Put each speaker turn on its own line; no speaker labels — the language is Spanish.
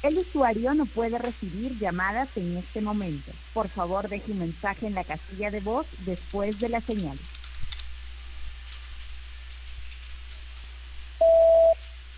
El usuario no puede recibir llamadas en este momento. Por favor, deje un mensaje en la casilla de voz después de la señal.